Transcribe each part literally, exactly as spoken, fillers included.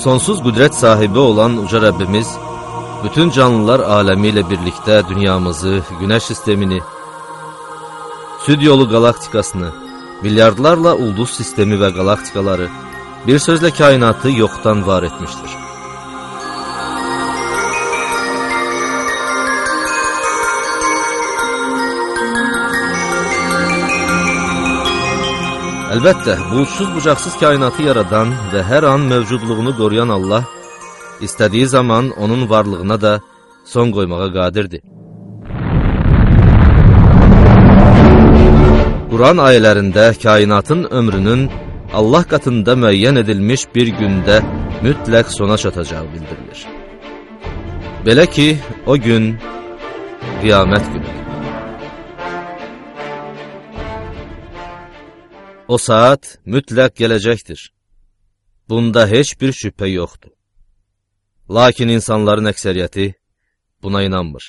Sonsuz qüdrət sahibi olan uca Rəbbimiz, bütün canlılar aləmi ilə birlikdə dünyamızı, günəş sistemini, süd yolu galaktikasını, milyardlarla ulduz sistemi və galaktikaları, bir sözlə kainatı yoxdan var etmişdir. Əlbəttə, bu uçsuz-bucaqsız kainatı yaradan və hər an mövcudluğunu qoruyan Allah, istədiyi zaman onun varlığına da son qoymağa qadirdir. Quran ayələrində kainatın ömrünün Allah qatında müəyyən edilmiş bir gündə mütləq sona çatacağı bildirilir. Belə ki, o gün qiyamət günüdür. O saat mütləq gələcəkdir. Bunda heç bir şübhə yoxdur. Lakin insanların əksəriyyəti buna inanmır.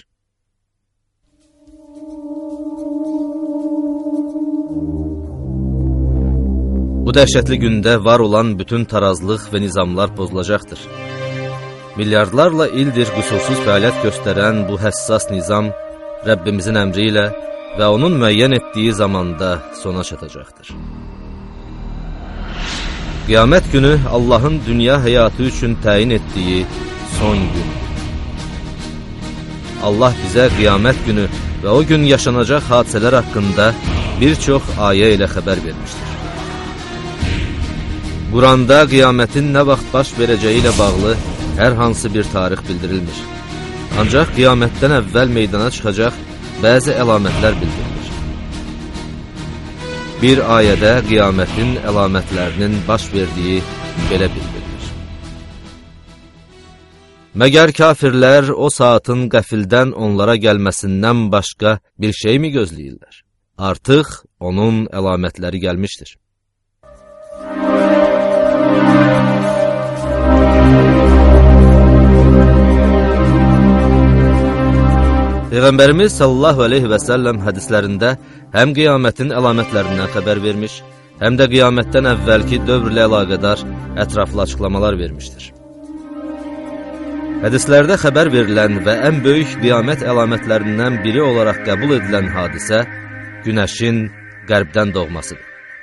Bu dəhşətli gündə var olan bütün tarazlıq və nizamlar pozulacaqdır. Milyardlarla ildir qüsursuz fəaliyyət göstərən bu həssas nizam Rəbbimizin əmri ilə və onun müəyyən etdiyi zamanda sona çatacaqdır. Qiyamət günü Allahın dünya həyatı üçün təyin etdiyi son gün. Allah bizə qiyamət günü və o gün yaşanacaq hadisələr haqqında bir çox ayə ilə xəbər vermişdir. Quranda qiyamətin nə vaxt baş verəcəyi ilə bağlı hər hansı bir tarix bildirilmir. Ancaq qiyamətdən əvvəl meydana çıxacaq bəzi əlamətlər bildirilir. Bir ayədə qiyamətin əlamətlərinin baş verdiyi belə bildirilir. Məgər kafirlər o saatın qəfildən onlara gəlməsindən başqa bir şey mi gözləyirlər? Artıq onun əlamətləri gəlmişdir. Peyğəmbərimiz sallallahu aleyhi və səlləm hədislərində həm qiyamətin əlamətlərindən xəbər vermiş, həm də qiyamətdən əvvəlki dövrlə əlaqədar ətraflı açıqlamalar vermişdir. Hədislərdə xəbər verilən və ən böyük qiyamət əlamətlərindən biri olaraq qəbul edilən hadisə günəşin qərbdən doğmasıdır.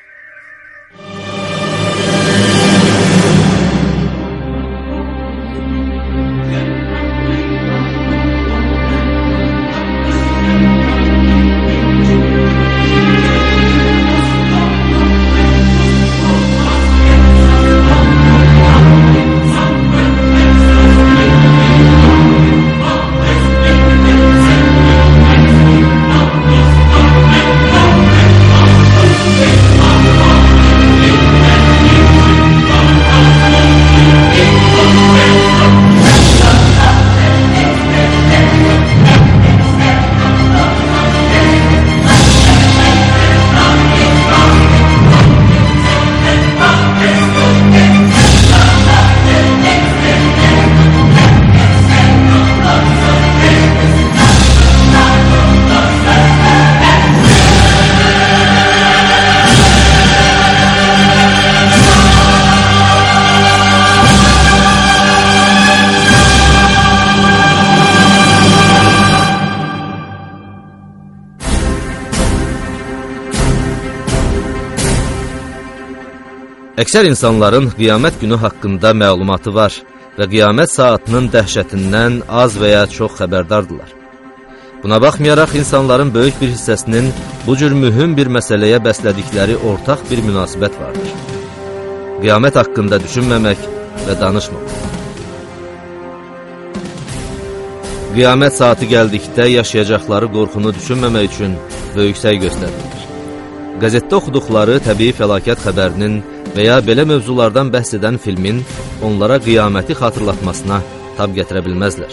Əksər insanların qiyamət günü haqqında məlumatı var və qiyamət saatının dəhşətindən az və ya çox xəbərdardırlar. Buna baxmayaraq insanların böyük bir hissəsinin bu cür mühüm bir məsələyə bəslədikləri ortaq bir münasibət vardır. Qiyamət haqqında düşünməmək və danışmamaq. Qiyamət saati gəldikdə yaşayacaqları qorxunu düşünməmək üçün böyük səy göstərilir. Qəzetdə oxuduqları təbii fəlakət xəbərinin və ya belə mövzulardan bəhs edən filmin onlara qiyaməti xatırlatmasına tab gətirə bilməzlər.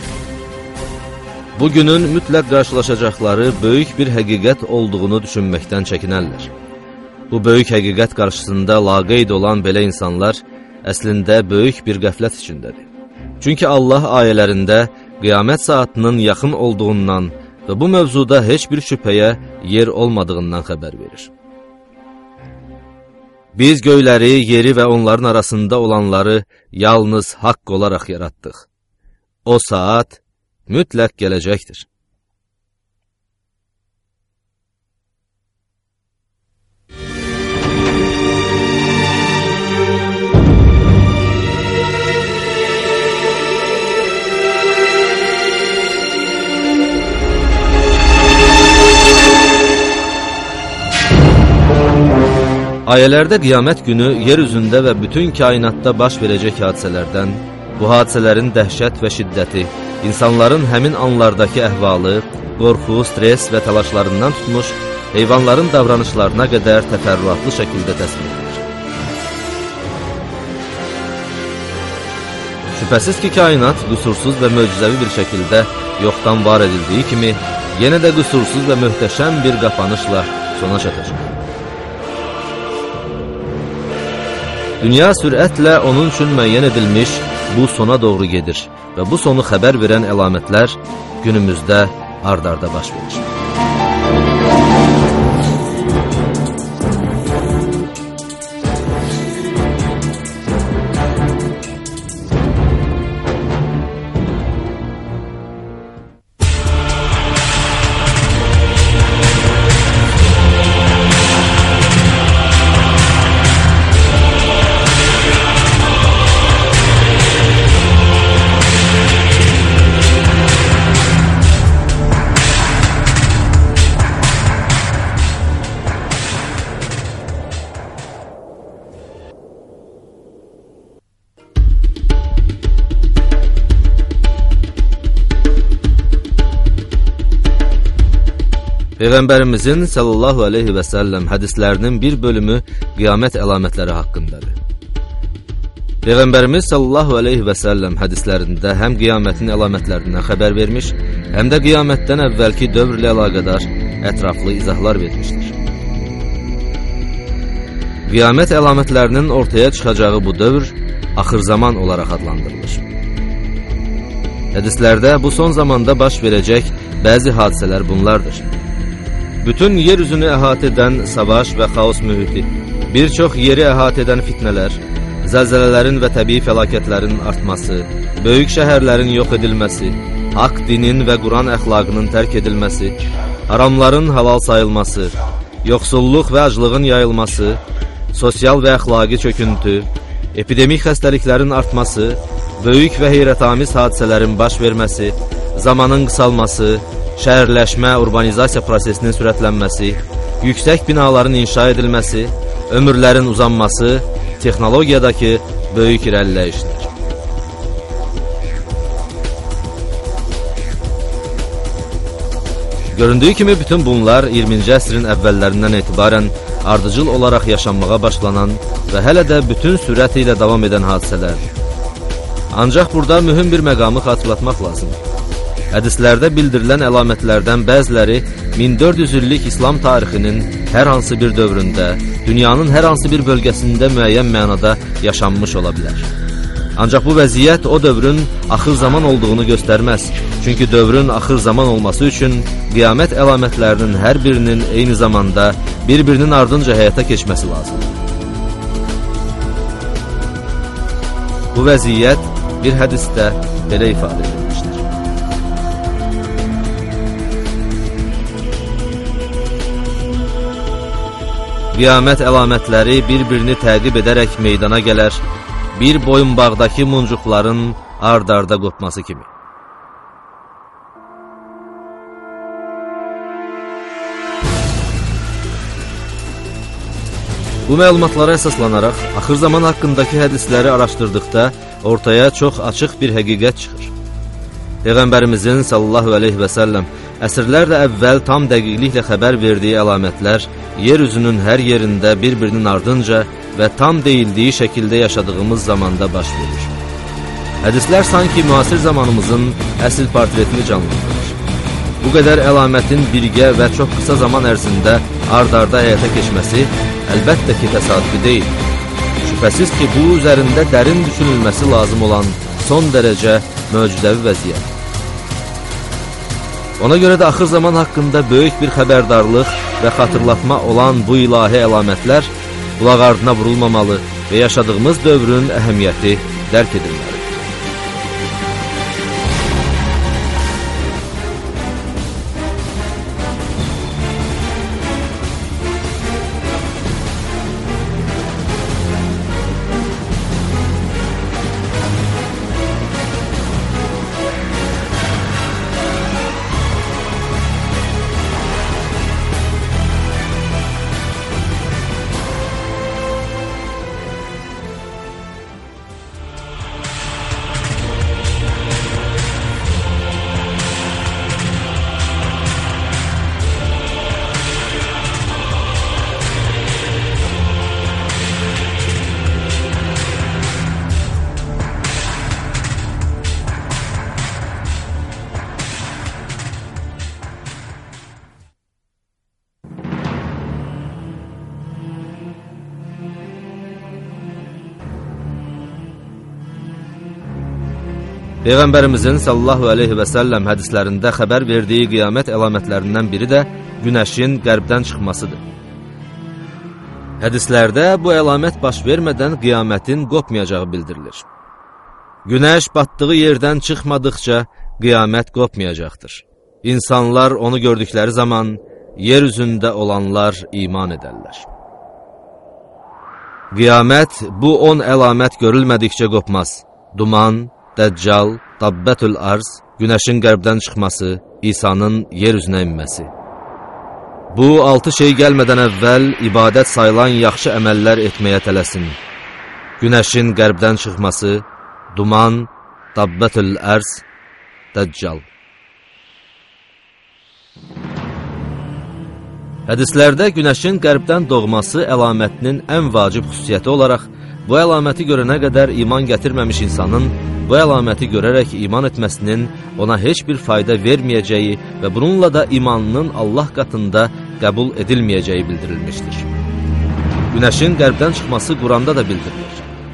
Bugünün mütləq qarşılaşacaqları böyük bir həqiqət olduğunu düşünməkdən çəkinərlər. Bu böyük həqiqət qarşısında laqeyd olan belə insanlar əslində böyük bir qəflət içindədir. Çünki Allah ayələrində qiyamət saatının yaxın olduğundan və bu mövzuda heç bir şübhəyə yer olmadığından xəbər verir. Biz göyləri, yeri və onların arasında olanları yalnız haqq olaraq yaratdıq. O saat mütləq gələcəkdir. Ayələrdə qiyamət günü yer üzündə və bütün kainatda baş verəcək hadisələrdən, bu hadisələrin dəhşət və şiddəti, insanların həmin anlardakı əhvalı, qorxu, stres və təlaşlarından tutmuş, heyvanların davranışlarına qədər təfərrüatlı şəkildə təsvir edilir. Şübhəsiz ki, kainat qüsursuz və möcüzəvi bir şəkildə yoxdan var edildiyi kimi, yenə də qüsursuz və möhtəşəm bir qapanışla sona çatacaq. Dünya sürətlə onun üçün müəyyən edilmiş bu sona doğru gedir və bu sonu xəbər verən əlamətlər günümüzdə ard-arda baş verir. Peyğəmbərimizin sallallahu aleyhi və səlləm hədislərinin bir bölümü qiyamət əlamətləri haqqındadır. Peyğəmbərimiz sallallahu aleyhi və səlləm hədislərində həm qiyamətin əlamətlərindən xəbər vermiş, həm də qiyamətdən əvvəlki dövrlə əlaqədar ətraflı izahlar vermişdir. Qiyamət əlamətlərinin ortaya çıxacağı bu dövr axır zaman olaraq adlandırılır. Hədislərdə bu son zamanda baş verəcək bəzi hadisələr bunlardır. Bütün yer üzünü əhatə edən savaş və xaos mühiti, bir çox yeri əhatə edən fitnələr, zəlzələlərin və təbii fəlakətlərin artması, böyük şəhərlərin yox edilməsi, haqq dinin və Quran əxlaqının tərk edilməsi, haramların halal sayılması, yoxsulluq və aclığın yayılması, sosial və əxlaqi çöküntü, epidemik xəstəliklərin artması, böyük və heyrətamiz hadisələrin baş verməsi, zamanın qısalması, şəhərləşmə, urbanizasiya prosesinin sürətlənməsi, yüksək binaların inşa edilməsi, ömürlərin uzanması, texnologiyadakı böyük irəliləyişdir. Göründüyü kimi bütün bunlar iyirminci əsrin əvvəllərindən etibarən ardıcıl olaraq yaşanmağa başlanan və hələ də bütün sürəti ilə davam edən hadisələrdir. Ancaq burada mühüm bir məqamı xatırlatmaq lazımdır. Hədislərdə bildirilən əlamətlərdən bəziləri min dörd yüz illik İslam tarixinin hər hansı bir dövründə, dünyanın hər hansı bir bölgəsində müəyyən mənada yaşanmış ola bilər. Ancaq bu vəziyyət o dövrün axır zaman olduğunu göstərməz. Çünki dövrün axır zaman olması üçün qiyamət əlamətlərinin hər birinin eyni zamanda bir-birinin ardınca həyata keçməsi lazımdır. Bu vəziyyət bir hədisdə belə ifadə edilmişdir. Qiyamət əlamətləri bir-birini təqib edərək meydana gələr, bir boyunbağdakı muncuqların ard-arda qopması kimi. Bu məlumatlara əsaslanaraq, axır zaman haqqındakı hədisləri araşdırdıqda ortaya çox açıq bir həqiqət çıxır. Peyğəmbərimizin sallallahu aleyhi və səlləm əsrlərlə əvvəl tam dəqiqliklə xəbər verdiyi əlamətlər yer üzünün hər yerində bir-birinin ardınca və tam deyildiyi şəkildə yaşadığımız zamanda baş verir. Hədislər sanki müasir zamanımızın əsl portretini canlandırır. Bu qədər əlamətin birgə və çox qısa zaman ərzində ard-arda həyata keçməsi əlbəttə ki, təsadüfi deyil. Şübhəsiz ki, bu üzərində dərin düşünülməsi lazım olan son dərəcə möcüzəvi vəziyyət. Ona görə də axır zaman haqqında böyük bir xəbərdarlıq və xatırlatma olan bu ilahi əlamətlər qulaq ardına vurulmamalı və yaşadığımız dövrün əhəmiyyəti dərk edilməlidir. Peyğəmbərimizin sallallahu aleyhi və səlləm hədislərində xəbər verdiyi qiyamət əlamətlərindən biri də günəşin qərbdən çıxmasıdır. Hədislərdə bu əlamət baş vermədən qiyamətin qopmayacağı bildirilir. Günəş batdığı yerdən çıxmadıqca qiyamət qopmayacaqdır. İnsanlar onu gördükləri zaman yer üzündə olanlar iman edərlər. Qiyamət bu on əlamət görülmədikcə qopmaz. Duman, Dəccal, Dabbətül Arz, günəşin qərbdən çıxması, İsa'nın yer üzünə inməsi. Bu altı şey gəlmədən əvvəl ibadət sayılan yaxşı əməllər etməyə tələsin. Günəşin qərbdən çıxması, duman, Dabbətül Arz, Dəccal. Hədislərdə günəşin qərbdən doğması əlamətinin ən vacib xüsusiyyəti olaraq, bu əlaməti görənə qədər iman gətirməmiş insanın bu əlaməti görərək iman etməsinin ona heç bir fayda verməyəcəyi və bununla da imanının Allah qatında qəbul edilməyəcəyi bildirilmişdir. Günəşin qərbdən çıxması Quranda da bildirilir.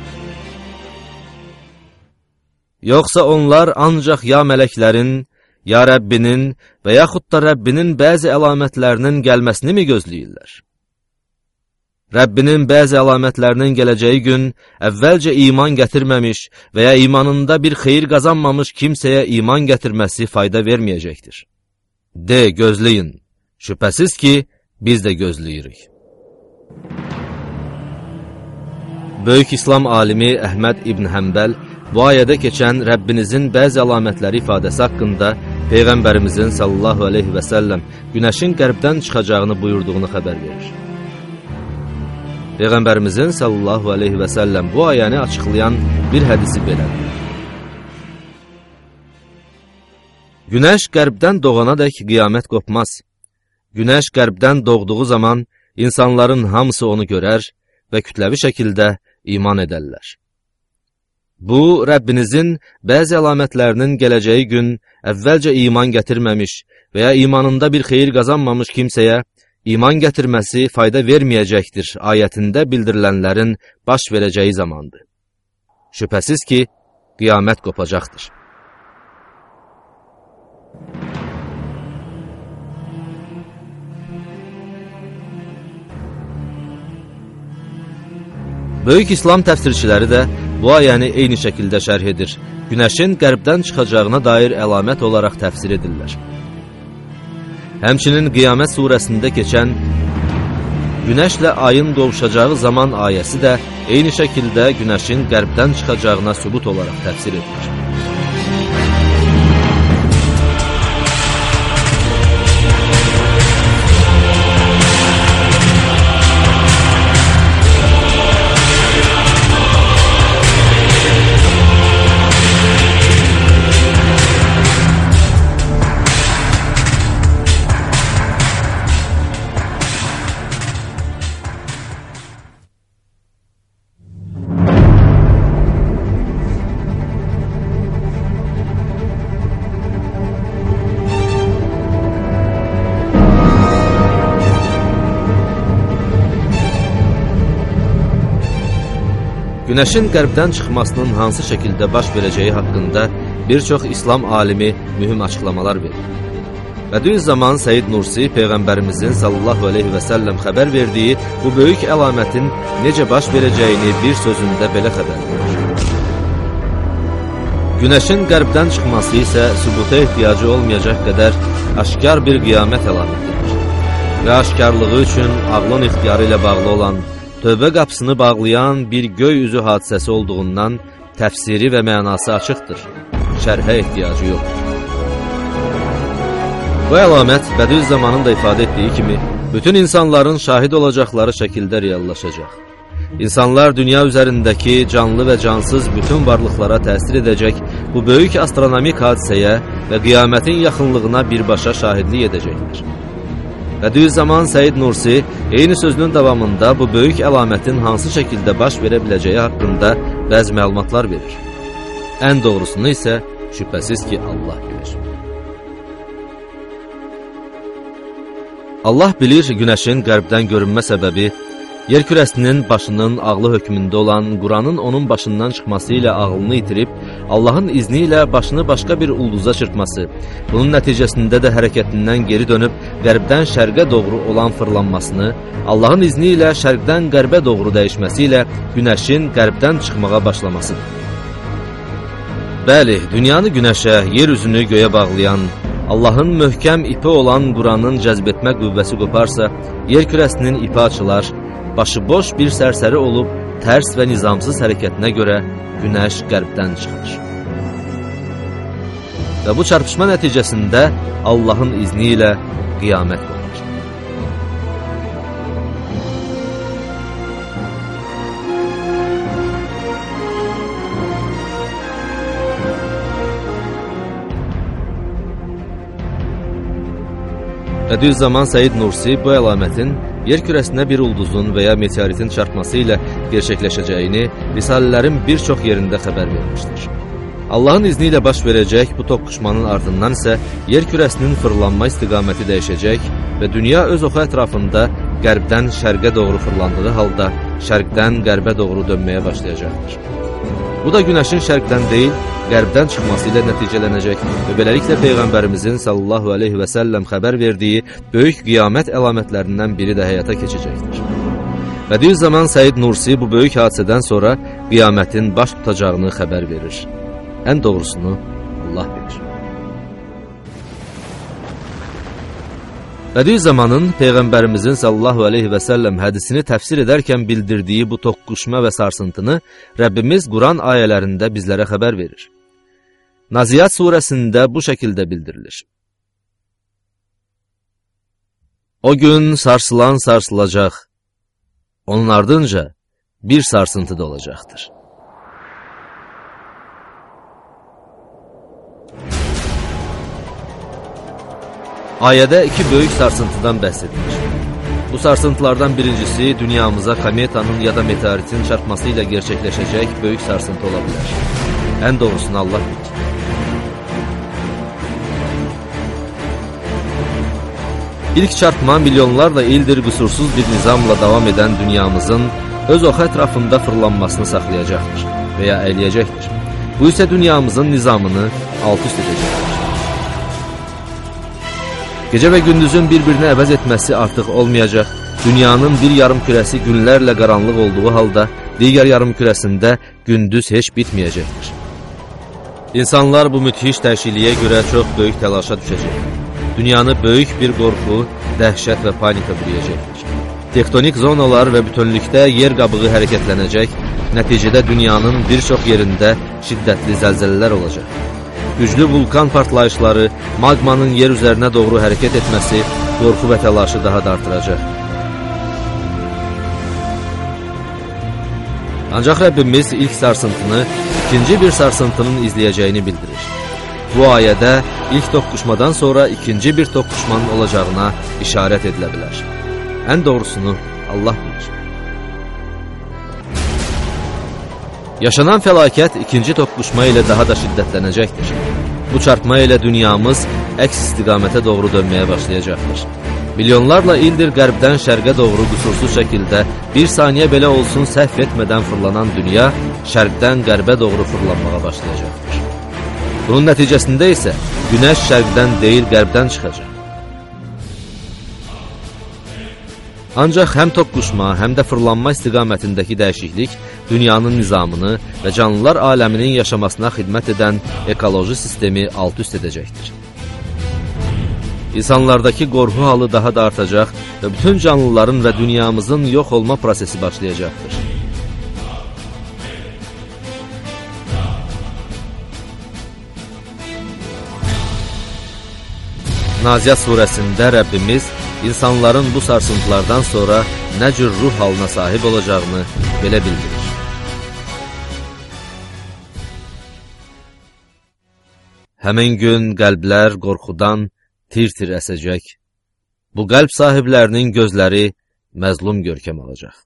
Yoxsa onlar ancaq ya mələklərin, ya Rəbbinin və yaxud da Rəbbinin bəzi əlamətlərinin gəlməsini mi gözləyirlər? Rəbbinin bəzi əlamətlərinin gələcəyi gün əvvəlcə iman gətirməmiş və ya imanında bir xeyir qazanmamış kimsəyə iman gətirməsi fayda verməyəcəkdir. De, gözləyin. Şübhəsiz ki, biz də gözləyirik. Böyük İslam alimi Əhməd İbn Həmbəl bu ayədə keçən Rəbbinizin bəzi əlamətləri ifadəsi haqqında Peyğəmbərimizin sallallahu aleyhi və səlləm günəşin qərbdən çıxacağını buyurduğunu xəbər verir. Peyğəmbərimizin sallallahu aleyhi və səlləm bu ayəni açıqlayan bir hədisi belədir. Günəş qərbdən doğanadək qiyamət qopmaz. Günəş qərbdən doğduğu zaman insanların hamısı onu görər və kütləvi şəkildə iman edərlər. Bu, Rəbbinizin bəzi əlamətlərinin gələcəyi gün əvvəlcə iman gətirməmiş və ya imanında bir xeyir qazanmamış kimsəyə iman gətirməsi fayda verməyəcəkdir ayətində bildirilənlərin baş verəcəyi zamandır. Şübhəsiz ki, qiyamət qopacaqdır. Böyük İslam təfsirçiləri də bu ayəni eyni şəkildə şərh edir. Günəşin qərbdən çıxacağına dair əlamət olaraq təfsir edirlər. Həmçinin Qiyamət surəsində keçən günəşlə ayın qovuşacağı zaman ayəsi də eyni şəkildə günəşin qərbdən çıxacağına sübut olaraq təfsir edilir. Günəşin qərbdən çıxmasının hansı şəkildə baş verəcəyi haqqında bir çox İslam alimi mühüm açıqlamalar verir. Bədüizzəman Səid Nursi Peyğəmbərimizin sallallahu aleyhi və səlləm xəbər verdiyi bu böyük əlamətin necə baş verəcəyini bir sözündə belə xəbər verir. Günəşin qərbdən çıxması isə sübuta ehtiyacı olmayacaq qədər aşkar bir qiyamət əlamətidir. Və aşkarlığı üçün ağlın ixtiyarı ilə bağlı olan, tövbə qapısını bağlayan bir göy üzü hadisəsi olduğundan təfsiri və mənası açıqdır. Şərhə ehtiyacı yoxdur. Bu əlamət Bədüzzamanın da ifadə etdiyi kimi, bütün insanların şahid olacaqları şəkildə reallaşacaq. İnsanlar dünya üzərindəki canlı və cansız bütün varlıqlara təsir edəcək bu böyük astronomik hadisəyə və qiyamətin yaxınlığına birbaşa şahidlik edəcəkdir. Bədüzzaman Səid Nursi eyni sözünün davamında bu böyük əlamətin hansı şəkildə baş verə biləcəyi haqqında bəzi məlumatlar verir. Ən doğrusunu isə şübhəsiz ki, Allah bilir. Allah bilir günəşin qərbdən görünmə səbəbi, yer kürəsinin başının ağlı hökmündə olan Quranın onun başından çıxması ilə ağlını itirib, Allahın izni ilə başını başqa bir ulduza çırpması, bunun nəticəsində də hərəkətindən geri dönüb qərbdən şərqə doğru olan fırlanmasını, Allahın izni ilə şərqdən qərbə doğru dəyişməsi ilə günəşin qərbdən çıxmağa başlamasıdır. Bəli, dünyanı günəşə, yer üzünü göyə bağlayan, Allahın möhkəm ipi olan Quranın cəzb etmə qüvvəsi qoparsa, yer kürəsinin ipi açılar, başıboş bir sərsəri olub tərs və nizamsız hərəkətinə görə günəş qərbdən çıxır. Və bu çarpışma nəticəsində Allahın izni ilə qiyamət olur. Bədüzzaman Səid Nursi bu əlamətin yer kürəsinə bir ulduzun və ya meteoritin çarpması ilə gerçəkləşəcəyini risalələrin bir çox yerində xəbər vermişdir. Allahın izni ilə baş verəcək bu toqquşmanın ardından isə yer kürəsinin fırlanma istiqaməti dəyişəcək və dünya öz oxu ətrafında qərbdən şərqə doğru fırlandığı halda şərqdən qərbə doğru dönməyə başlayacaqdır. Bu da günəşin şərqdən deyil, qərbdən çıxması ilə nəticələnəcək və beləliklə Peyğəmbərimizin sallallahu aleyhi və səlləm xəbər verdiyi böyük qiyamət əlamətlərindən biri də həyata keçəcəkdir. Bədüzzaman Səid Nursi bu böyük hadisədən sonra qiyamətin baş tutacağını xəbər verir. Ən doğrusunu Allah bilir. Bədüzzamanın Peyğəmbərimizin sallallahu aleyhi və səlləm hədisini təfsir edərkən bildirdiyi bu toqquşma və sarsıntını Rəbbimiz Quran ayələrində bizlərə xəbər verir. Naziyyat surəsində bu şəkildə bildirilir. O gün sarsılan sarsılacaq, onun ardınca bir sarsıntı da olacaqdır. Ayədə iki böyük sarsıntıdan bəhs edilir. Bu sarsıntılardan birincisi dünyamıza kometanın ya da meteoritin çarpması ilə gerçəkləşəcək böyük sarsıntı ola bilər. Ən doğrusunu Allah bilir. İlk çarpma milyonlarla ildir qüsursuz bir nizamla davam edən dünyamızın öz oxu ətrafında fırlanmasını saxlayacaqdır və ya əyləyəcəkdir. Bu isə dünyamızın nizamını alt-üst edəcəkdir. Gecə və gündüzün bir-birini əvəz etməsi artıq olmayacaq, dünyanın bir yarım kürəsi günlərlə qaranlıq olduğu halda, digər yarım kürəsində gündüz heç bitməyəcəkdir. İnsanlar bu müthiş dəyişikliyə görə çox böyük təlaşa düşəcək. Dünyanı böyük bir qorxu, dəhşət və panika bürüyəcəkdir. Tektonik zonalar və bütünlükdə yer qabığı hərəkətlənəcək, nəticədə dünyanın bir çox yerində şiddətli zəlzələlər olacaq. Güclü vulkan partlayışları, magmanın yer üzərinə doğru hərəkət etməsi qorxu və təlaşı daha da artıracaq. Ancaq Rəbbimiz ilk sarsıntını, ikinci bir sarsıntının izləyəcəyini bildirir. Bu ayədə ilk toqquşmadan sonra ikinci bir toqquşmanın olacağına işarət edilə bilər. Ən doğrusunu Allah bilir. Yaşanan fəlakət ikinci toqquşma ilə daha da şiddətlənəcəkdir. Bu çarpma ilə dünyamız əks istiqamətə doğru dönməyə başlayacaqdır. Milyonlarla ildir qərbdən şərqə doğru qüsursuz şəkildə bir saniyə belə olsun səhv etmədən fırlanan dünya şərqdən qərbə doğru fırlanmağa başlayacaqdır. Bunun nəticəsində isə günəş şərqdən deyil qərbdən çıxacaq. Ancaq həm toqquşma, həm də fırlanma istiqamətindəki dəyişiklik dünyanın nizamını və canlılar aləminin yaşamasına xidmət edən ekoloji sistemi alt-üst edəcəkdir. İnsanlardakı qorxu halı daha da artacaq və bütün canlıların və dünyamızın yox olma prosesi başlayacaqdır. Naziyyat surəsində Rəbbimiz insanların bu sarsıntılardan sonra nə cür ruh halına sahib olacağını belə bildirir. Həmin gün qəlblər qorxudan tir-tir əsəcək. Bu qəlb sahiblərinin gözləri məzlum görkəm alacaq.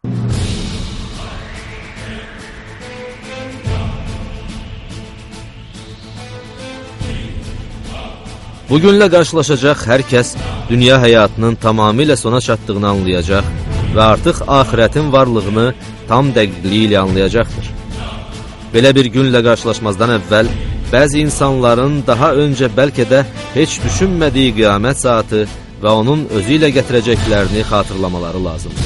Bugünlə qarşılaşacaq hər kəs dünya həyatının tamamilə sona çatdığını anlayacaq və artıq axirətin varlığını tam dəqiqliyi ilə anlayacaqdır. Belə bir günlə qarşılaşmazdan əvvəl bəzi insanların daha öncə bəlkə də heç düşünmədiyi qiyamət saatı və onun özü ilə gətirəcəklərini xatırlamaları lazımdır.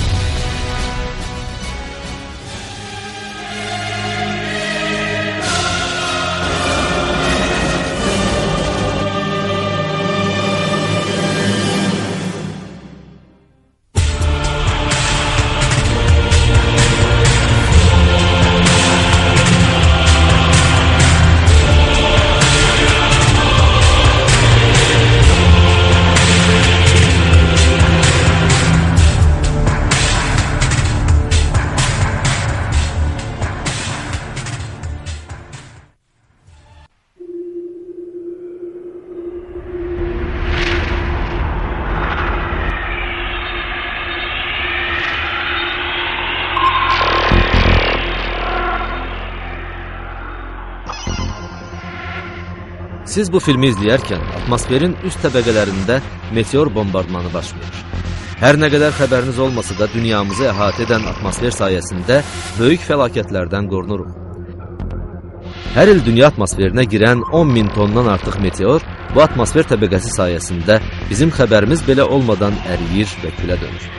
Siz bu filmi izləyərkən atmosferin üst təbəqələrində meteor bombardmanı baş verir. Hər nə qədər xəbəriniz olmasa da dünyamızı əhatə edən atmosfer sayəsində böyük fəlakətlərdən qorunuruq. Hər il dünya atmosferinə girən on min tondan artıq meteor bu atmosfer təbəqəsi sayəsində bizim xəbərimiz belə olmadan əriyir və külə dönür.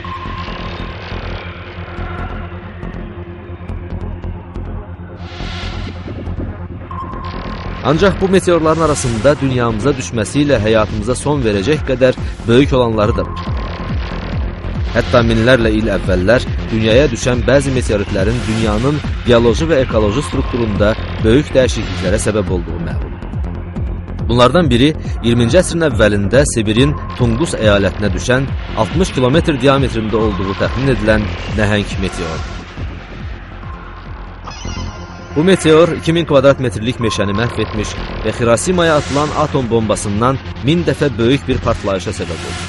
Ancaq bu meteorların arasında dünyamıza düşməsi ilə həyatımıza son verəcək qədər böyük olanları da var. Hətta minlərlə il əvvəllər dünyaya düşən bəzi meteoritlərin dünyanın bioloji və ekoloji strukturunda böyük dəyişikliklərə səbəb olduğu məlum. Bunlardan biri iyirminci əsrin əvvəlində Sibirin Tungus əyalətinə düşən altmış kilometr diametrində olduğu təxmin edilən nəhəng meteordur. Bu meteor iki min kvadrat metrlik meşəni məhv etmiş və Xirasimaya atılan atom bombasından min dəfə böyük bir partlayışa səbəb oldu.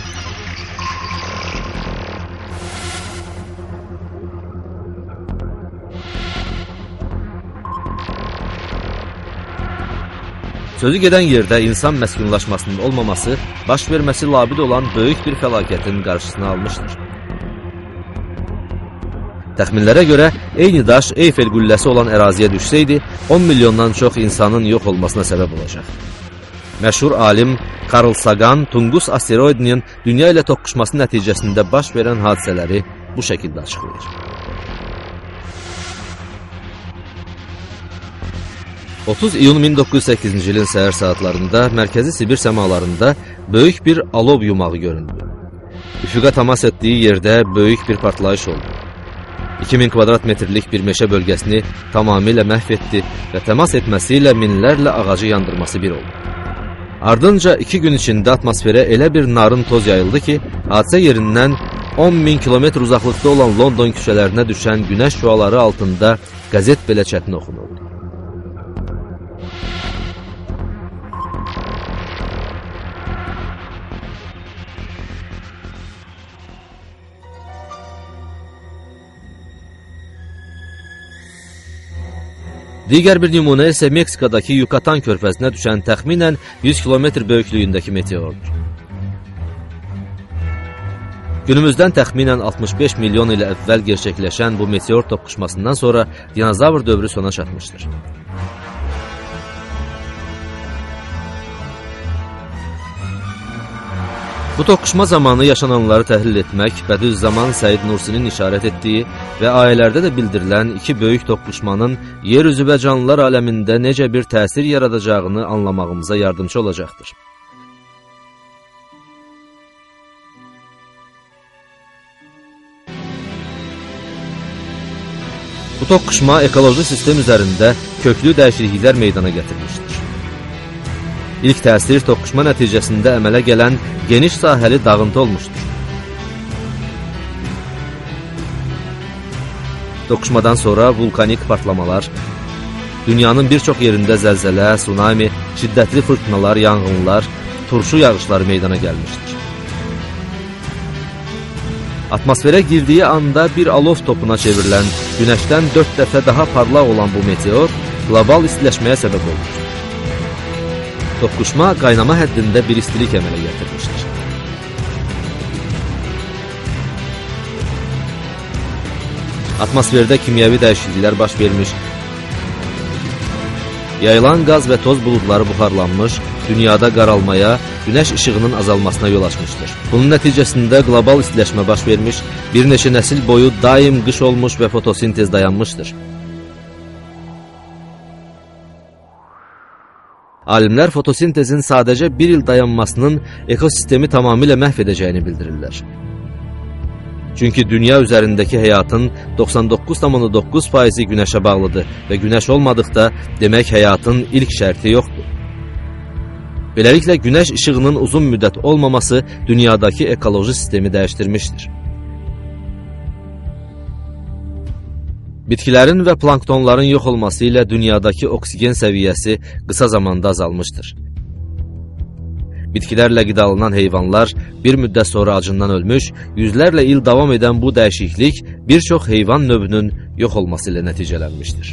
Sözü gedən yerdə insan məskunlaşmasının olmaması, baş verməsi labid olan böyük bir fəlakətin qarşısını almışdır. Təxminlərə görə, eyni daş Eyfel qülləsi olan əraziyə düşsəydi, on milyondan çox insanın yox olmasına səbəb olacaq. Məşhur alim Carl Sagan Tungus asteroidinin dünya ilə toqquşması nəticəsində baş verən hadisələri bu şəkildə açıqlayır. otuz iyun min doqquz yüz səkkizinci ilin səhər saatlarında Mərkəzi Sibir səmalarında böyük bir alov yumağı göründü. Üfüqa təmas etdiyi yerdə böyük bir partlayış oldu. iki min kvadrat metrlik bir meşə bölgəsini tamamilə məhv etdi və təmas etməsi ilə minlərlə ağacı yandırması bir oldu. Ardınca iki gün içində atmosferə elə bir narın toz yayıldı ki, hadisə yerindən on min kilometr uzaqlıqda olan London küçələrinə düşən günəş şüaları altında qəzet belə çətin oxunurdu. Digər bir nümunə isə Meksikadakı Yucatan körfəzinə düşən təxminən yüz kilometr böyüklüyündəki meteordur. Günümüzdən təxminən altmış beş milyon il əvvəl gerçəkləşən bu meteor toqquşmasından sonra dinozavr dövrü sona çatmışdır. Bu Bu toqquşma zamanı yaşananları təhlil etmək Bədüzzaman Səid Nursinin işarət etdiyi və ayələrdə də bildirilən iki böyük toqquşmanın yer üzü və canlılar aləmində necə bir təsir yaradacağını anlamağımıza yardımcı olacaqdır. Bu toqquşma ekoloji sistem üzərində köklü dəyişikliklər meydana gətirmişdir. İlk təsir toqquşma nəticəsində əmələ gələn geniş sahəli dağıntı olmuşdur. Toqquşmadan sonra vulkanik partlamalar, dünyanın bir çox yerində zəlzələ, tsunami, şiddətli fırtınalar, yanğınlar, turşu yağışları meydana gəlmişdir. Atmosferə girdiyi anda bir alov topuna çevrilən, günəşdən dörd dəfə daha parlaq olan bu meteor qlobal istiləşməyə səbəb olmuşdur. Toqquşma qaynama həddində bir istilik əmələ gətirmişdir. Atmosferdə kimyəvi dəyişikliklər baş vermiş, yayılan qaz və toz buludları buxarlanmış, dünyada qaralmaya, günəş işığının azalmasına yol açmışdır. Bunun nəticəsində qlobal istiləşmə baş vermiş, bir neçə nəsil boyu daim qış olmuş və fotosintez dayanmışdır. Alimlər fotosintezin sadəcə bir il dayanmasının ekosistemi tamamilə məhv edəcəyini bildirirlər. Çünki dünya üzərindəki həyatın doxsan doqquz tam doqquz faizi günəşə bağlıdır və günəş olmadıqda demək həyatın ilk şərti yoxdur. Beləliklə, günəş işığının uzun müddət olmaması dünyadakı ekoloji sistemi dəyişdirmişdir. Bitkilərin və planktonların yox olması ilə dünyadakı oksigen səviyyəsi qısa zamanda azalmışdır. Bitkilərlə qidalanan heyvanlar bir müddət sonra acından ölmüş, yüzlərlə il davam edən bu dəyişiklik bir çox heyvan növünün yox olması ilə nəticələnmişdir.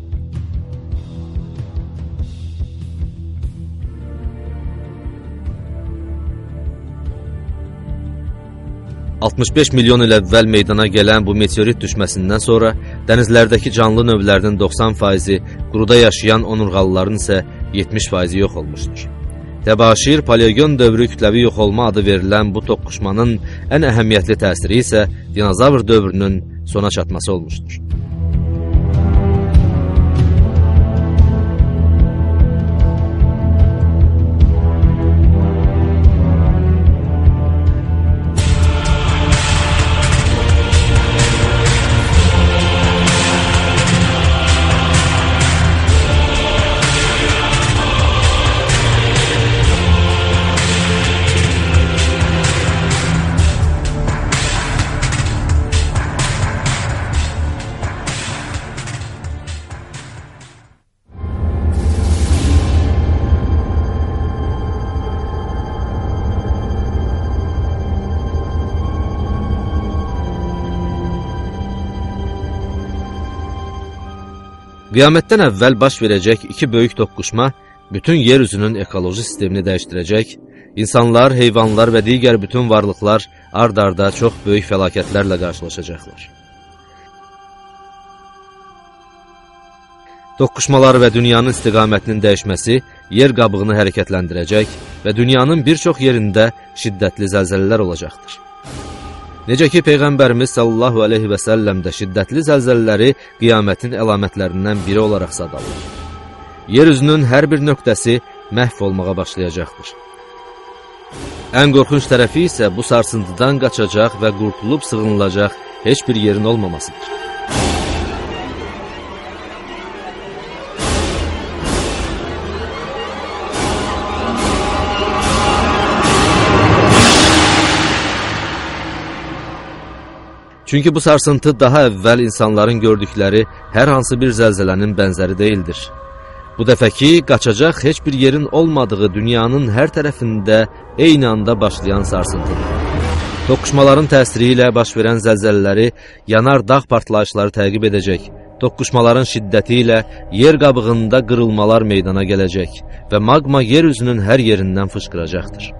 altmış beş milyon il əvvəl meydana gələn bu meteorit düşməsindən sonra dənizlərdəki canlı növlərinin doxsan faizi, quruda yaşayan onurğalıların isə yetmiş faizi yox olmuşdur. Təbaşir, paleogen dövrü kütləvi yox olma adı verilən bu toqquşmanın ən əhəmiyyətli təsiri isə dinozavr dövrünün sona çatması olmuşdur. Qiyamətdən əvvəl baş verəcək iki böyük toqquşma bütün yer üzünün ekoloji sistemini dəyişdirəcək, insanlar, heyvanlar və digər bütün varlıqlar ard-arda çox böyük fəlakətlərlə qarşılaşacaqlar. Toqquşmalar və dünyanın istiqamətinin dəyişməsi yer qabığını hərəkətləndirəcək və dünyanın bir çox yerində şiddətli zəlzələlər olacaqdır. Necə ki, Peyğəmbərimiz sallallahu aleyhi və səlləm də şiddətli zəlzələləri qiyamətin əlamətlərindən biri olaraq sadalır. Yer üzünün hər bir nöqtəsi məhv olmağa başlayacaqdır. Ən qorxunç tərəfi isə bu sarsıntıdan qaçacaq və qurtulub sığınılacaq heç bir yerin olmamasıdır. Çünki bu sarsıntı daha əvvəl insanların gördükləri hər hansı bir zəlzələnin bənzəri deyildir. Bu dəfəki qaçacaq heç bir yerin olmadığı dünyanın hər tərəfində eyni anda başlayan sarsıntıdır. Toqquşmaların təsiri ilə baş verən zəlzələləri, yanar dağ partlayışları təqib edəcək, toqquşmaların şiddəti ilə yer qabığında qırılmalar meydana gələcək və magma yer üzünün hər yerindən fışqıracaqdır.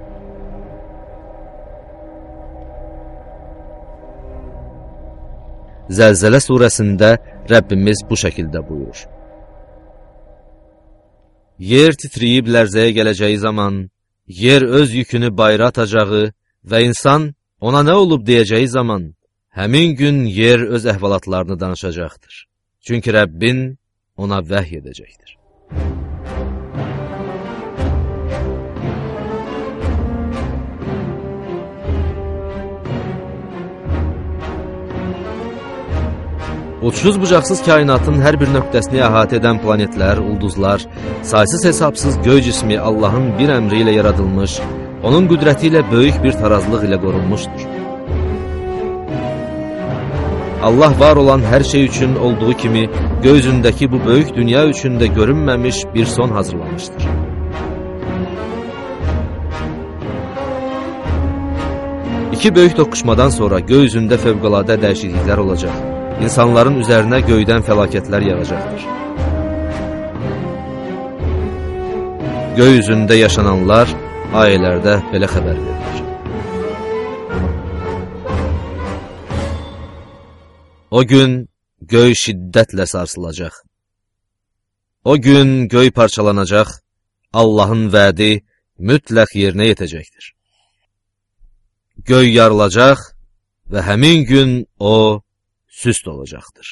Zəlzələ surəsində Rəbbimiz bu şəkildə buyurur. Yer titriyib lərzəyə gələcəyi zaman, yer öz yükünü bayıra atacağı və insan ona nə olub deyəcəyi zaman, həmin gün yer öz əhvalatlarını danışacaqdır. Çünki Rəbbin ona vəhy edəcəkdir. Uçsuz-bucaqsız kainatın hər bir nöqtəsini əhatə edən planetlər, ulduzlar, saysız-hesabsız göy cismi Allahın bir əmri ilə yaradılmış, onun qüdrəti ilə böyük bir tarazlıq ilə qorunmuşdur. Allah var olan hər şey üçün olduğu kimi, göy üzündəki bu böyük dünya üçün də görünməmiş bir son hazırlamışdır. İki böyük toqquşmadan sonra göy üzündə fövqəladə dəyişikliklər olacaq. İnsanların üzərinə göydən fəlakətlər yağacaqdır. Göy üzündə yaşananlar ayələrdə belə xəbər verilir. O gün göy şiddətlə sarsılacaq. O gün göy parçalanacaq, Allahın vədi mütləq yerinə yetəcəkdir. Göy yarılacaq və həmin gün o süst olacaqdır.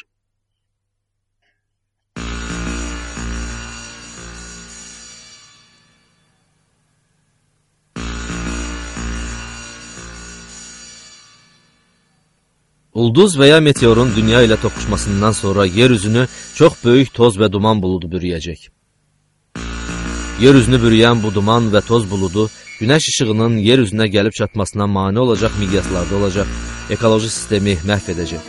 Ulduz və ya meteorun dünya ilə toqquşmasından sonra yer üzünü çox böyük toz və duman buludu bürüyəcək. Yer üzünü bürüyən bu duman və toz buludu günəş işığının yer üzünə gəlib çatmasına mane olacaq miqyaslarda olacaq, ekoloji sistemi məhv edəcək.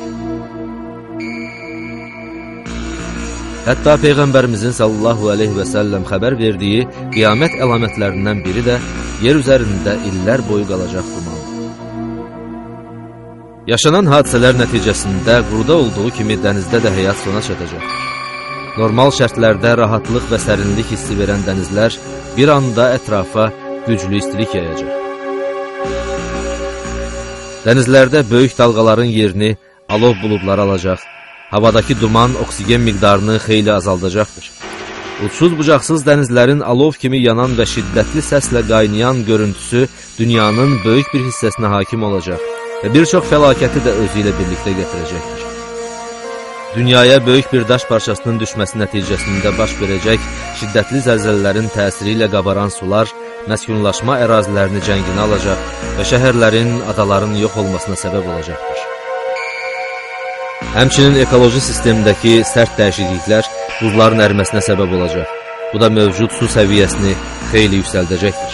Hətta Peyğəmbərimizin sallallahu aleyhi və səlləm xəbər verdiyi qiyamət əlamətlərindən biri də yer üzərində illər boyu qalacaq duman. Yaşanan hadisələr nəticəsində quruda olduğu kimi dənizdə də həyat sona çatacaq. Normal şərtlərdə rahatlıq və sərinlik hissi verən dənizlər bir anda ətrafa güclü istilik yayacaq. Dənizlərdə böyük dalğaların yerini alov buludları alacaq. Havadakı duman oksigen miqdarını xeyli azaldacaqdır. Uçsuz-bucaqsız dənizlərin alov kimi yanan və şiddətli səslə qaynayan görüntüsü dünyanın böyük bir hissəsinə hakim olacaq və bir çox fəlakəti də özü ilə birlikdə gətirəcəkdir. Dünyaya böyük bir daş parçasının düşməsi nəticəsində baş verəcək şiddətli zəlzələlərin təsiri ilə qabaran sular məskunlaşma ərazilərini cənginə alacaq və şəhərlərin, adaların yox olmasına səbəb olacaqdır. Həmçinin ekoloji sistemdəki sərt dəyişikliklər buzların əriməsinə səbəb olacaq. Bu da mövcud su səviyyəsini xeyli yüksəldəcəkdir.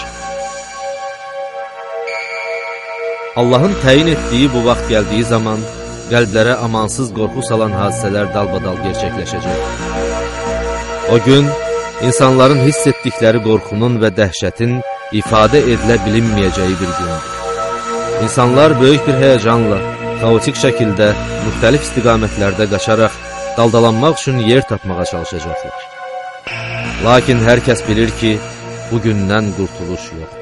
Allahın təyin etdiyi bu vaxt gəldiyi zaman qəlblərə amansız qorxu salan hadisələr dalbadal gerçəkləşəcək. O gün insanların hiss etdikləri qorxunun və dəhşətin ifadə edilə bilinməyəcəyi bir gündür. İnsanlar böyük bir həyəcanla, xaotik şəkildə müxtəlif istiqamətlərdə qaçaraq daldalanmaq üçün yer tapmağa çalışacaqlar. Lakin hər kəs bilir ki, bu gündən qurtuluş yoxdur.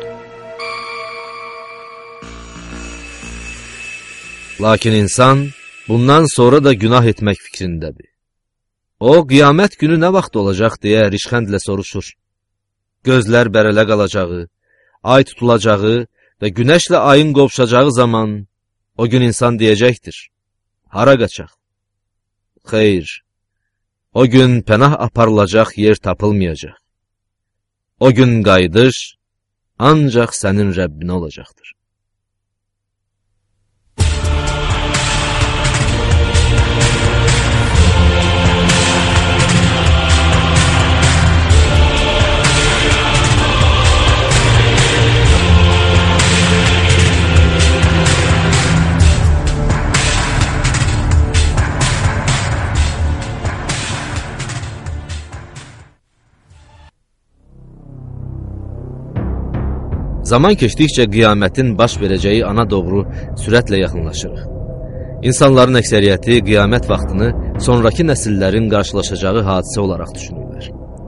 Lakin insan bundan sonra da günah etmək fikrindədir. O, qiyamət günü nə vaxt olacaq deyə rişxəndlə soruşur. Gözlər bərələ qalacağı, ay tutulacağı və günəşlə ayın qovuşacağı zaman o gün insan deyəcəkdir: hara qaçaq? Xeyr, o gün pənah aparılacaq yer tapılmayacaq. O gün qayıdış ancaq sənin Rəbbinə olacaqdır. Zaman keçdikcə qiyamətin baş verəcəyi ana doğru sürətlə yaxınlaşırıq. İnsanların əksəriyyəti qiyamət vaxtını sonraki nəsillərin qarşılaşacağı hadisə olaraq düşünürlər.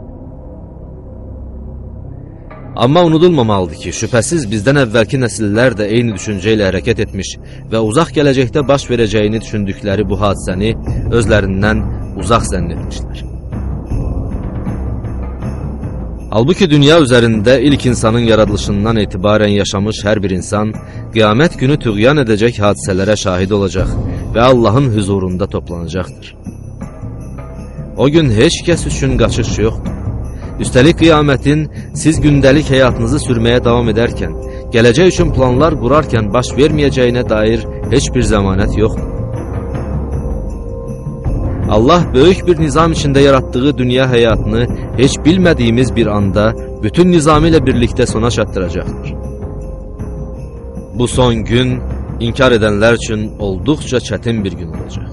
Amma unudulmamalıdır ki, şübhəsiz bizdən əvvəlki nəsillər də eyni düşüncə ilə hərəkət etmiş və uzaq gələcəkdə baş verəcəyini düşündükləri bu hadisəni özlərindən uzaq zənn etmişlər. Halbuki dünya üzərində ilk insanın yaradılışından etibarən yaşamış hər bir insan qiyamət günü tüğyan edəcək hadisələrə şahid olacaq və Allahın huzurunda toplanacaqdır. O gün heç kəs üçün qaçış yoxdur. Üstəlik qiyamətin siz gündəlik həyatınızı sürməyə davam edərkən, gələcək üçün planlar qurarkən baş verməyəcəyinə dair heç bir zəmanət yoxdur. Allah böyük bir nizam içində yaratdığı dünya həyatını heç bilmədiyimiz bir anda bütün nizamı ilə birlikdə sona çatdıracaqdır. Bu son gün inkar edənlər üçün olduqca çətin bir gün olacaq.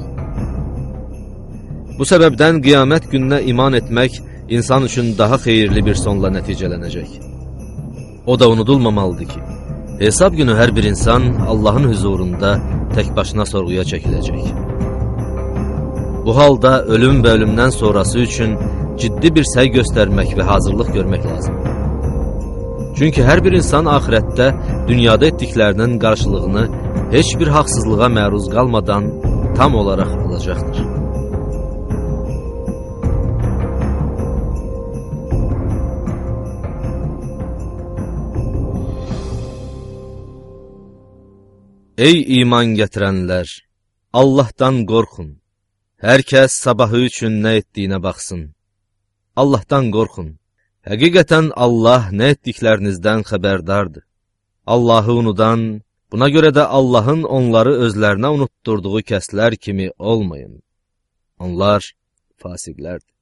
Bu səbəbdən qiyamət gününə iman etmək insan üçün daha xeyirli bir sonla nəticələnəcək. O da unudulmamalıdır ki, hesab günü hər bir insan Allahın huzurunda tək başına sorğuya çəkiləcək. Bu halda ölüm və ölümdən sonrası üçün ciddi bir səy göstərmək və hazırlıq görmək lazımdır. Çünki hər bir insan axirətdə dünyada etdiklərinin qarşılığını heç bir haqsızlığa məruz qalmadan tam olaraq alacaqdır. Ey iman gətirənlər! Allahdan qorxun! Hər kəs sabahı üçün nə etdiyinə baxsın. Allahdan qorxun. Həqiqətən Allah nə etdiklərinizdən xəbərdardır. Allahı unudan, buna görə də Allahın onları özlərinə unutturduğu kəslər kimi olmayın. Onlar fasiqlərdir.